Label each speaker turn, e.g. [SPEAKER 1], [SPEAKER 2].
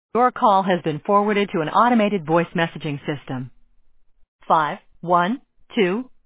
[SPEAKER 1] Your call has been forwarded to an automated voice messaging system. 512